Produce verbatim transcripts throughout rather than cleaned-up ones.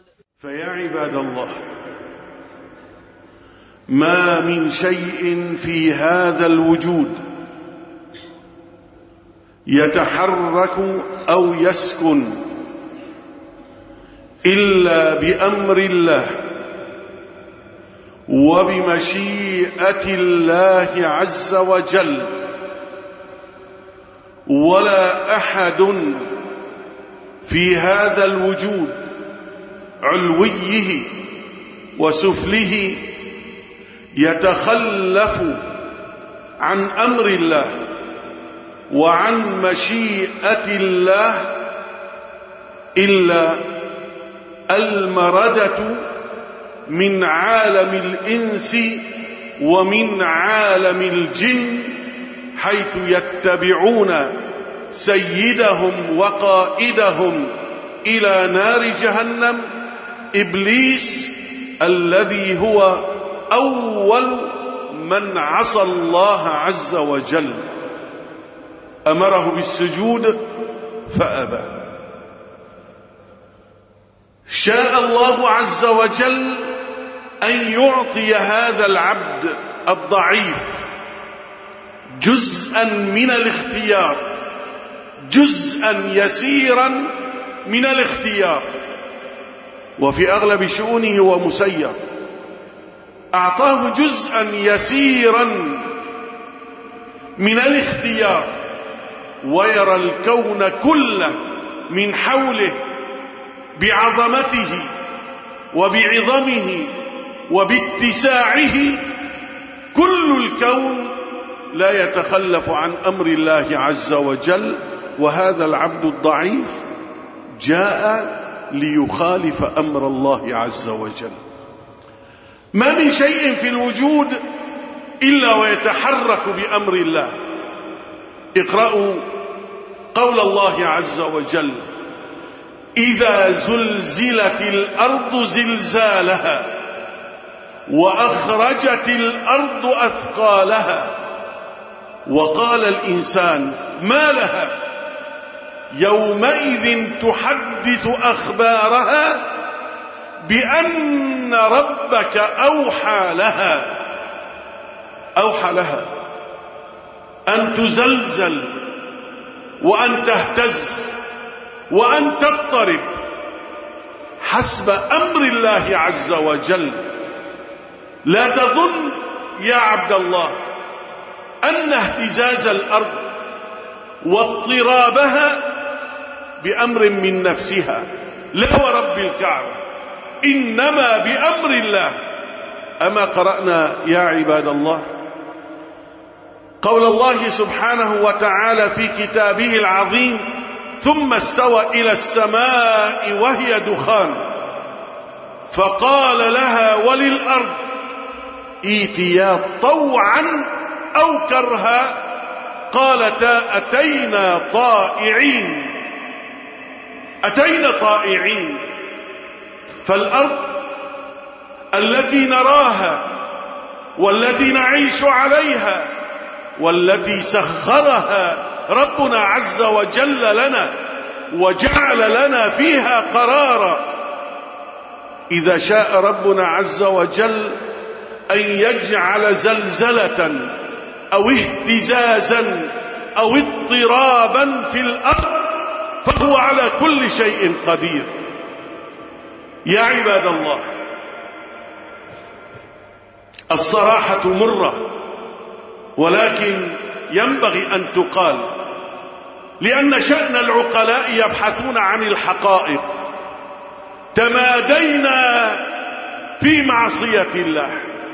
فيا عباد الله، ما من شيء في هذا الوجود يتحرك أو يسكن إلا بأمر الله وبمشيئة الله عز وجل، ولا أحد في هذا الوجود علويه وسفله يتخلف عن أمر الله وعن مشيئة الله إلا المردة من عالم الإنس ومن عالم الجن، حيث يتبعون سيدهم وقائدهم إلى نار جهنم إبليس، الذي هو أول من عصى الله عز وجل. أمره بالسجود فأبى. شاء الله عز وجل أن يعطي هذا العبد الضعيف جزءا من الاختيار، جزءا يسيرا من الاختيار، وفي أغلب شؤونه هو مسير. أعطاه جزءا يسيرا من الاختيار، ويرى الكون كله من حوله بعظمته وبعظمه وباتساعه. كل الكون لا يتخلف عن أمر الله عز وجل، وهذا العبد الضعيف جاء ليخالف أمر الله عز وجل. ما من شيء في الوجود إلا ويتحرك بأمر الله. اقرأوا قول الله عز وجل: إذا زلزلت الأرض زلزالها وأخرجت الأرض أثقالها وقال الإنسان ما لها يومئذ تحدث أخبارها بأن ربك أوحى لها. أوحى لها أن تزلزل وأن تهتز وأن تضطرب حسب أمر الله عز وجل. لا تظن يا عبد الله أن اهتزاز الأرض واضطرابها بأمر من نفسها، لا ورب الكعبة، إنما بأمر الله. أما قرأنا يا عباد الله قول الله سبحانه وتعالى في كتابه العظيم: ثم استوى إلى السماء وهي دخان فقال لها وللأرض ائتيا طوعا أو كرها قالتا أتينا طائعين. أتينا طائعين. فالأرض التي نراها والتي نعيش عليها والتي سخرها ربنا عز وجل لنا وجعل لنا فيها قرارا، إذا شاء ربنا عز وجل أن يجعل زلزلة أو اهتزازا أو اضطرابا في الأرض فهو على كل شيء قدير. يا عباد الله، الصراحة مرة، ولكن ينبغي أن تقال، لأن شأن العقلاء يبحثون عن الحقائق. تمادينا في معصية الله،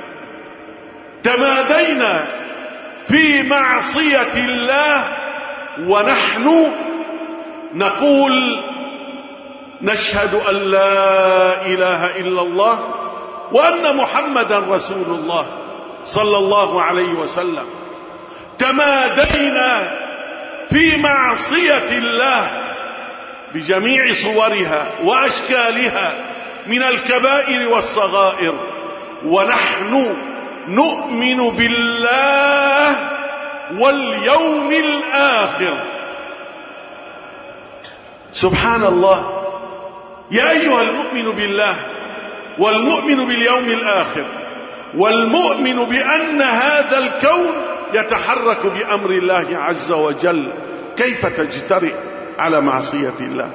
تمادينا في معصية الله، ونحن نقول نشهد أن لا إله إلا الله وأن محمدا رسول الله صلى الله عليه وسلم. تمادينا في معصية الله بجميع صورها وأشكالها من الكبائر والصغائر، ونحن نؤمن بالله واليوم الآخر. سبحان الله، يا أيها المؤمن بالله والمؤمن باليوم الآخر والمؤمن بأن هذا الكون يتحرك بأمر الله عز وجل، كيف تجترئ على معصية الله؟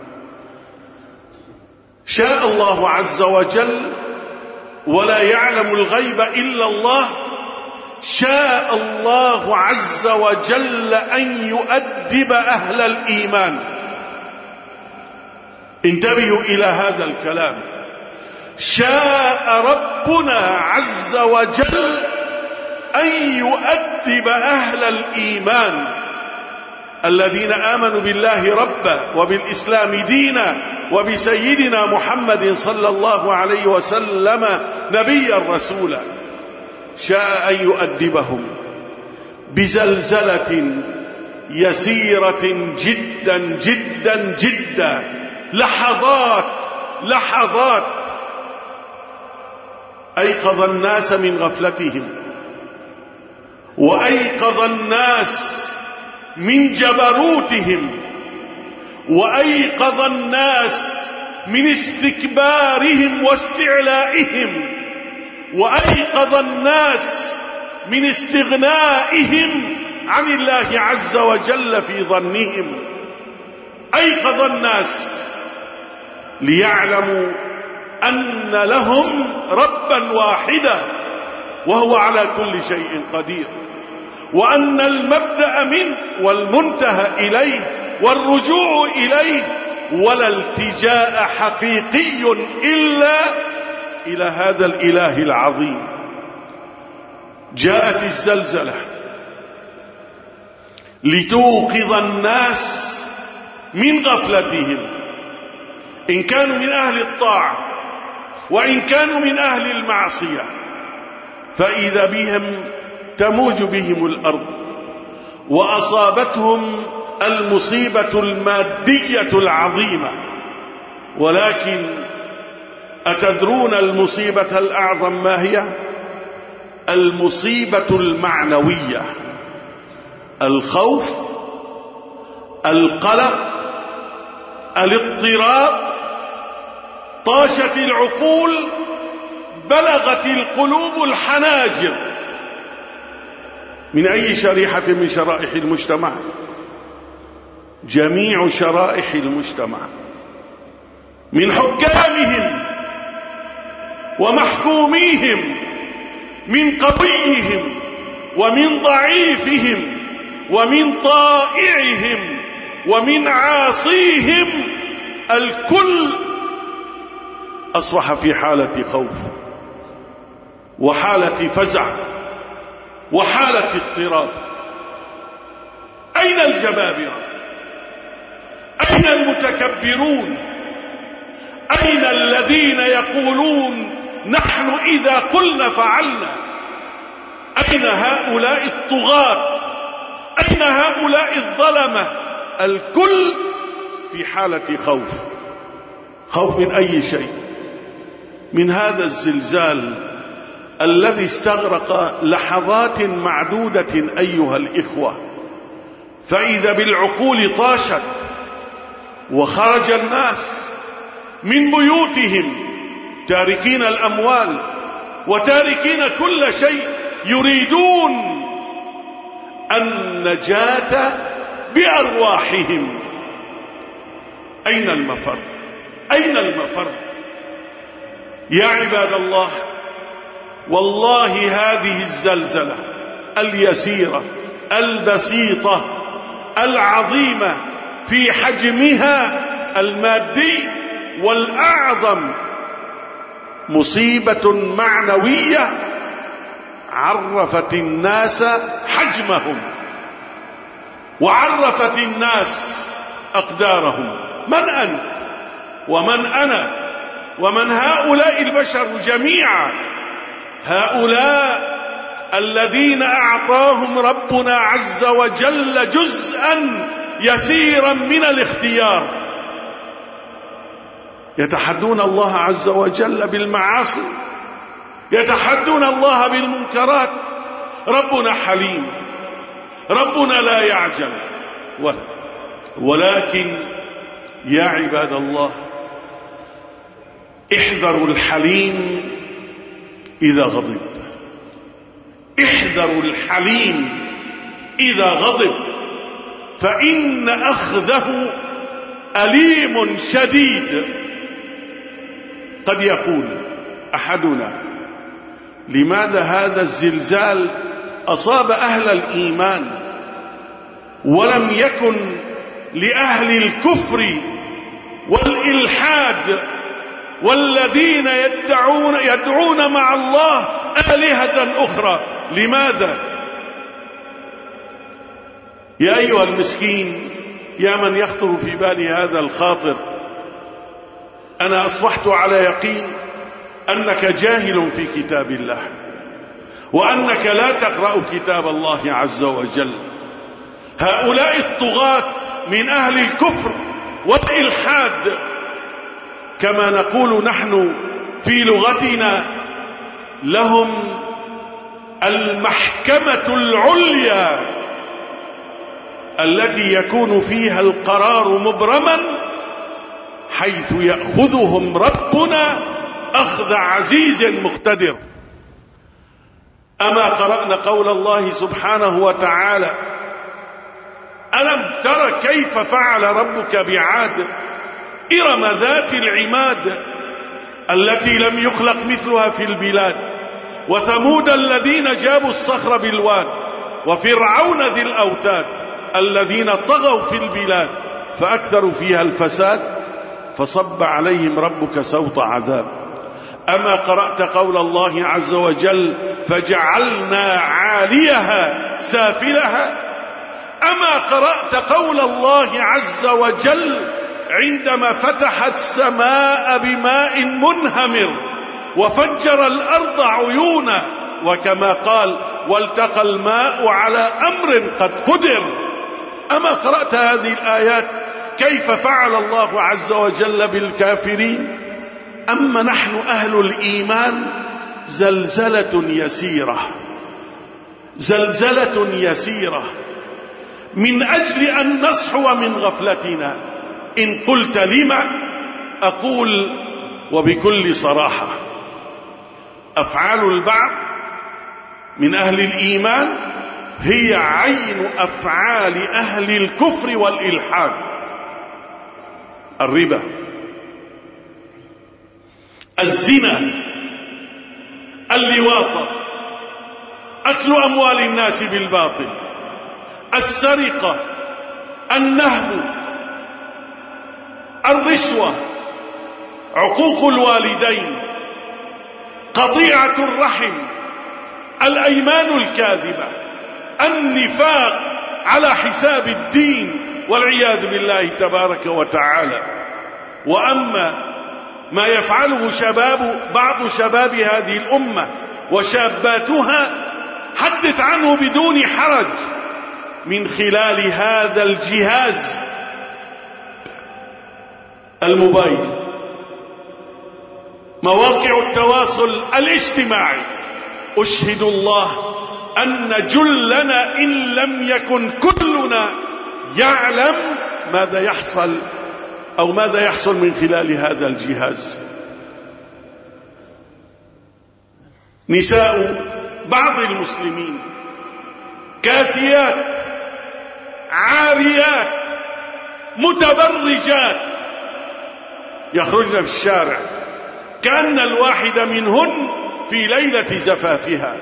شاء الله عز وجل ولا يعلم الغيب إلا الله، شاء الله عز وجل أن يؤدب أهل الإيمان. انتبهوا إلى هذا الكلام. شاء ربنا عز وجل أن يؤدب أهل الإيمان الذين آمنوا بالله ربا وبالإسلام دينا وبسيدنا محمد صلى الله عليه وسلم نبيا رسولا. شاء أن يؤدبهم بزلزلة يسيرة جدا جدا جدا، لحظات لحظات أيقظ الناس من غفلتهم، وأيقظ الناس من جبروتهم، وأيقظ الناس من استكبارهم واستعلائهم، وأيقظ الناس من استغنائهم عن الله عز وجل في ظنهم. أيقظ الناس ليعلموا أن لهم ربا واحدا وهو على كل شيء قدير، وأن المبدأ منه والمنتهى إليه والرجوع إليه، ولا التجاء حقيقي إلا إلى هذا الإله العظيم. جاءت الزلزلة لتوقظ الناس من غفلتهم، إن كانوا من أهل الطاعة وإن كانوا من أهل المعصية، فإذا بهم تموج بهم الأرض وأصابتهم المصيبة المادية العظيمة. ولكن أتدرون المصيبة الأعظم ما هي؟ المصيبة المعنوية، الخوف، القلق، الاضطراب. طاشت العقول، بلغت القلوب الحناجر. من أي شريحة من شرائح المجتمع؟ جميع شرائح المجتمع، من حكامهم ومحكوميهم، من قويهم ومن ضعيفهم، ومن طائعهم ومن عاصيهم، الكل أصبح في حالة خوف وحالة فزع وحالة اضطراب. أين الجبابرة؟ أين المتكبرون؟ أين الذين يقولون نحن إذا قلنا فعلنا؟ أين هؤلاء الطغاة؟ أين هؤلاء الظلمة؟ الكل في حالة خوف. خوف من أي شيء؟ من هذا الزلزال الذي استغرق لحظات معدودة أيها الإخوة، فإذا بالعقول طاشت، وخرج الناس من بيوتهم تاركين الأموال وتاركين كل شيء، يريدون النجاة بأرواحهم. أين المفر؟ أين المفر؟ يا عباد الله، والله هذه الزلزلة اليسيرة البسيطة العظيمة في حجمها المادي والأعظم مصيبة معنوية عرفت الناس حجمهم، وعرفت الناس أقدارهم. من أنت ومن أنا ومن هؤلاء البشر جميعا؟ هؤلاء الذين أعطاهم ربنا عز وجل جزءا يسيرا من الاختيار، يتحدون الله عز وجل بالمعاصي، يتحدون الله بالمنكرات. ربنا حليم، ربنا لا يعجل، ولكن يا عباد الله، احذروا الحليم إذا غضب، احذروا الحليم إذا غضب، فإن أخذه أليم شديد. قد يقول أحدنا: لماذا هذا الزلزال أصاب أهل الإيمان ولم يكن لأهل الكفر والإلحاد والذين يدعون, يدعون مع الله آلهة أخرى؟ لماذا؟ يا أيها المسكين، يا من يخطر في بالي هذا الخاطر، أنا أصبحت على يقين أنك جاهل في كتاب الله، وأنك لا تقرأ كتاب الله عز وجل. هؤلاء الطغاة من أهل الكفر والإلحاد، كما نقول نحن في لغتنا، لهم المحكمة العليا التي يكون فيها القرار مبرما، حيث يأخذهم ربنا أخذ عزيز مقتدر. أما قرأنا قول الله سبحانه وتعالى: ألم تر كيف فعل ربك بعاد إرم ذات العماد التي لم يخلق مثلها في البلاد، وثمود الذين جابوا الصخر بالواد، وفرعون ذي الأوتاد الذين طغوا في البلاد فأكثروا فيها الفساد فصب عليهم ربك سوط عذاب. أما قرأت قول الله عز وجل: فجعلنا عاليها سافلها؟ أما قرأت قول الله عز وجل عندما فتح السماء بماء منهمر وفجر الأرض عيونا، وكما قال: والتقى الماء على أمر قد قدر؟ أما قرأت هذه الآيات كيف فعل الله عز وجل بالكافرين؟ أما نحن أهل الإيمان زلزلة يسيرة، زلزلة يسيرة من أجل أن نصحو من غفلتنا. إن قلت لما، أقول وبكل صراحة: أفعال البعض من أهل الإيمان هي عين أفعال أهل الكفر والإلحاد. الربا، الزنا، اللواط، أكل أموال الناس بالباطل، السرقة، النهب، الرشوة، عقوق الوالدين، قطيعة الرحم، الأيمان الكاذبة، النفاق على حساب الدين والعياذ بالله تبارك وتعالى. وأما ما يفعله شباب بعض شباب هذه الأمة وشاباتها، حدث عنه بدون حرج من خلال هذا الجهاز الموبايل، مواقع التواصل الاجتماعي. أشهد الله أن جلنا إن لم يكن كلنا يعلم ماذا يحصل أو ماذا يحصل من خلال هذا الجهاز. نساء بعض المسلمين كاسيات عاريات متبرجات يخرجن في الشارع كأن الواحد منهن في ليلة زفافها.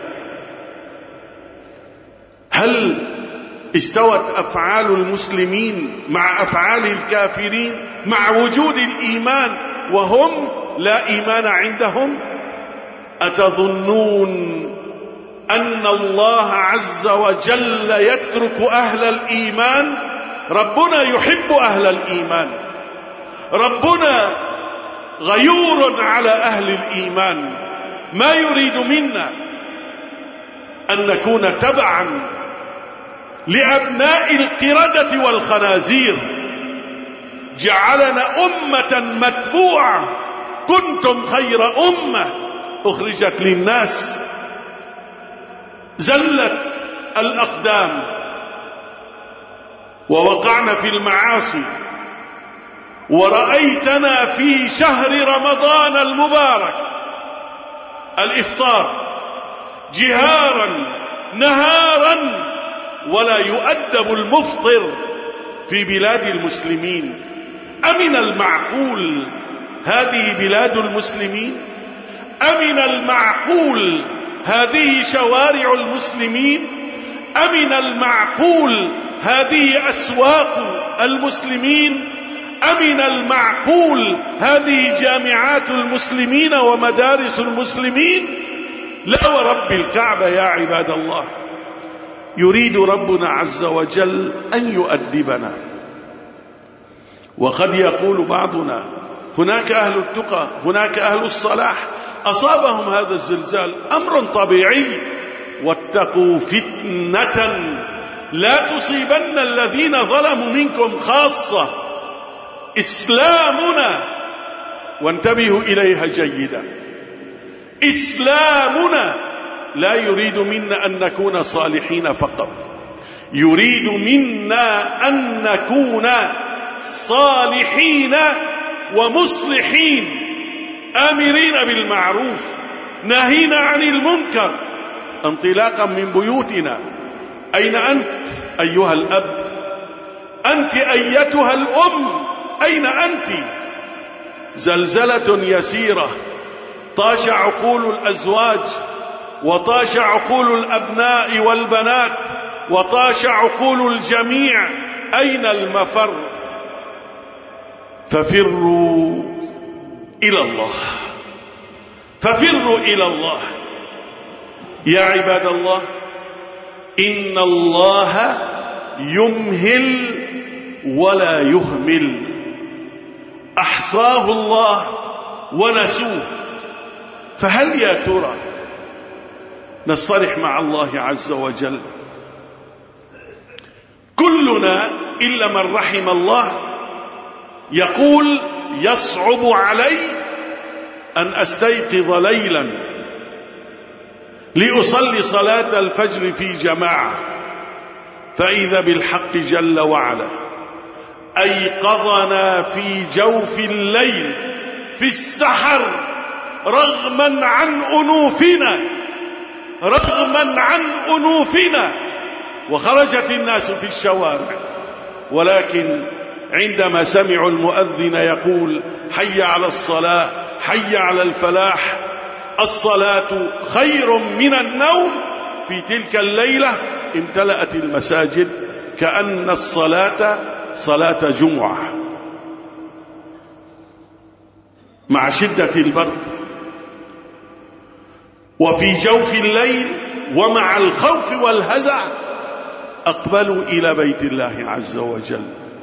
هل استوت أفعال المسلمين مع أفعال الكافرين مع وجود الإيمان وهم لا إيمان عندهم؟ أتظنون أن الله عز وجل يترك أهل الإيمان؟ ربنا يحب أهل الإيمان، ربنا غيور على أهل الإيمان، ما يريد منا أن نكون تبعا لأبناء القردة والخنازير. جعلنا أمة متبوعة، كنتم خير أمة أخرجت للناس. زلت الأقدام ووقعنا في المعاصي ورأيتنا في شهر رمضان المبارك الإفطار جهارا نهارا، ولا يؤدب المفطر في بلاد المسلمين. أمن المعقول هذه بلاد المسلمين؟ أمن المعقول هذه شوارع المسلمين؟ أمن المعقول هذه أسواق المسلمين؟ أمن المعقول هذه جامعات المسلمين ومدارس المسلمين؟ لا ورب الكعبة يا عباد الله. يريد ربنا عز وجل أن يؤدبنا. وقد يقول بعضنا هناك أهل التقى، هناك أهل الصلاح أصابهم هذا الزلزال، أمر طبيعي. واتقوا فتنة لا تصيبن الذين ظلموا منكم خاصة. إسلامنا، وانتبهوا إليها جيدا، إسلامنا لا يريد منا أن نكون صالحين فقط، يريد منا أن نكون صالحين ومصلحين، آمرين بالمعروف ناهين عن المنكر، انطلاقا من بيوتنا. أين أنت أيها الأب؟ أنت أيتها الأم، أين أنت؟ زلزلة يسيرة طاش عقول الأزواج، وطاش عقول الأبناء والبنات، وطاش عقول الجميع. أين المفر؟ ففروا إلى الله، ففروا إلى الله. يا عباد الله، إن الله يمهل ولا يهمل، أحصاه الله ونسوه. فهل يا ترى نصطلح مع الله عز وجل؟ كلنا إلا من رحم الله يقول يصعب علي أن أستيقظ ليلا لأصلي صلاة الفجر في جماعة، فإذا بالحق جل وعلا أيقظنا في جوف الليل في السحر رغما عن أنوفنا، رغما عن أنوفنا، وخرجت الناس في الشوارع، ولكن عندما سمعوا المؤذن يقول حي على الصلاة حي على الفلاح، الصلاة خير من النوم، في تلك الليلة امتلأت المساجد كأن الصلاة صلاة جمعة. مع شدة البرد وفي جوف الليل ومع الخوف والهزع أقبلوا إلى بيت الله عز وجل.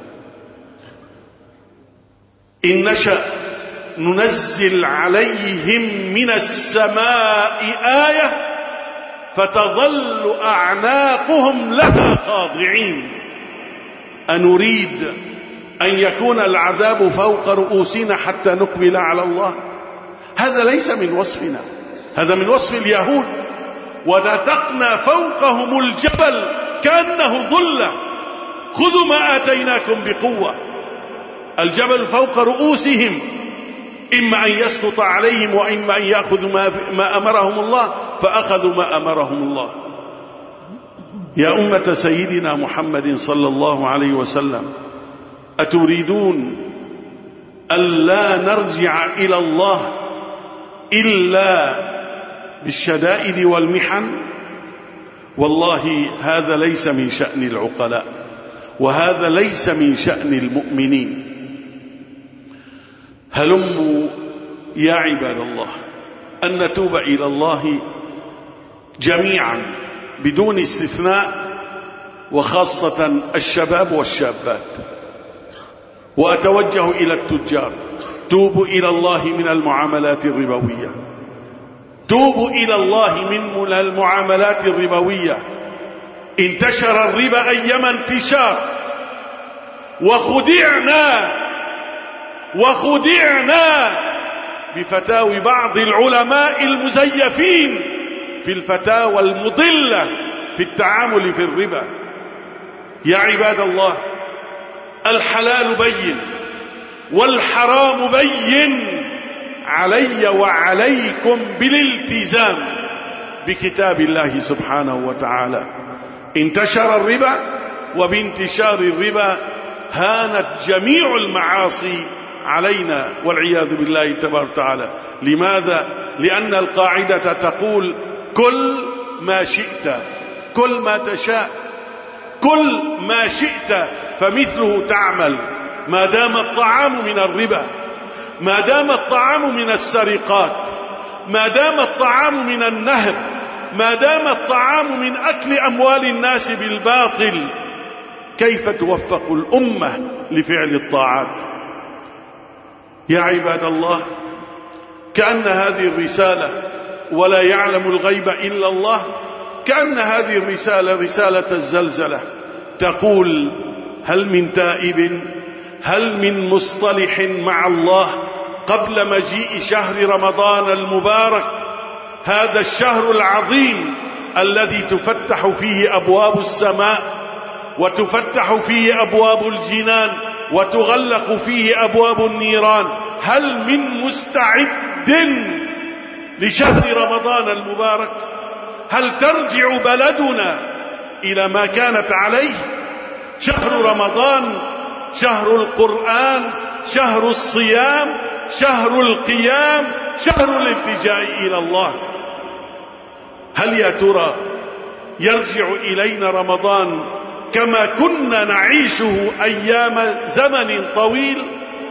إن نشأ ننزل عليهم من السماء آية فتظل أعناقهم لها خاضعين. أنريد أن يكون العذاب فوق رؤوسنا حتى نقبل على الله؟ هذا ليس من وصفنا، هذا من وصف اليهود. ونتقنا فوقهم الجبل كأنه ظلة خذوا ما آتيناكم بقوة. الجبل فوق رؤوسهم، إما أن يسقط عليهم وإما أن يأخذوا ما, ما أمرهم الله، فأخذوا ما أمرهم الله. يا أمة سيدنا محمد صلى الله عليه وسلم، أتريدون ألا نرجع إلى الله إلا بالشدائد والمحن؟ والله هذا ليس من شأن العقلاء، وهذا ليس من شأن المؤمنين. هلموا يا عباد الله أن نتوب إلى الله جميعا بدون استثناء، وخاصة الشباب والشابات. وأتوجه إلى التجار، توبوا إلى الله من المعاملات الربوية، توبوا إلى الله من المعاملات الربوية. انتشر الربا أيما انتشار، وخدعنا وخدعنا بفتاوي بعض العلماء المزيفين في الفتاوى المضلة في التعامل في الربا. يا عباد الله، الحلال بين والحرام بين، علي وعليكم بالالتزام بكتاب الله سبحانه وتعالى. انتشر الربا، وبانتشار الربا هانت جميع المعاصي علينا والعياذ بالله تبارك وتعالى. لماذا؟ لأن القاعدة تقول كل ما شئت، كل ما تشاء، كل ما شئت فمثله تعمل، ما دام الطعام من الربا، ما دام الطعام من السرقات، ما دام الطعام من النهب، ما دام الطعام من أكل أموال الناس بالباطل، كيف توفق الأمة لفعل الطاعات؟ يا عباد الله، كأن هذه الرسالة، ولا يعلم الغيب إلا الله، كأن هذه الرسالة رسالة الزلزلة تقول: هل من تائب؟ هل من مصطلح مع الله قبل مجيء شهر رمضان المبارك، هذا الشهر العظيم الذي تفتح فيه أبواب السماء، وتفتح فيه أبواب الجنان، وتغلق فيه أبواب النيران؟ هل من مستعد لشهر رمضان المبارك؟ هل ترجع بلدنا إلى ما كانت عليه؟ شهر رمضان شهر القرآن، شهر الصيام، شهر القيام، شهر الالتجاء إلى الله. هل يا ترى يرجع إلينا رمضان كما كنا نعيشه أيام زمن طويل؟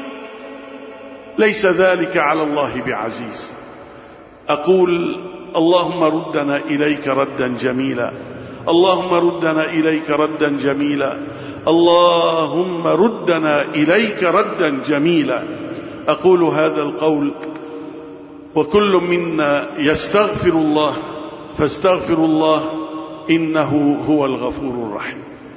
ليس ذلك على الله بعزيز. أقول: اللهم ردنا إليك ردا جميلا، اللهم ردنا إليك ردا جميلا، اللهم ردنا إليك ردا جميلا. أقول هذا القول وكل منا يستغفر الله، فاستغفر الله إنه هو الغفور الرحيم.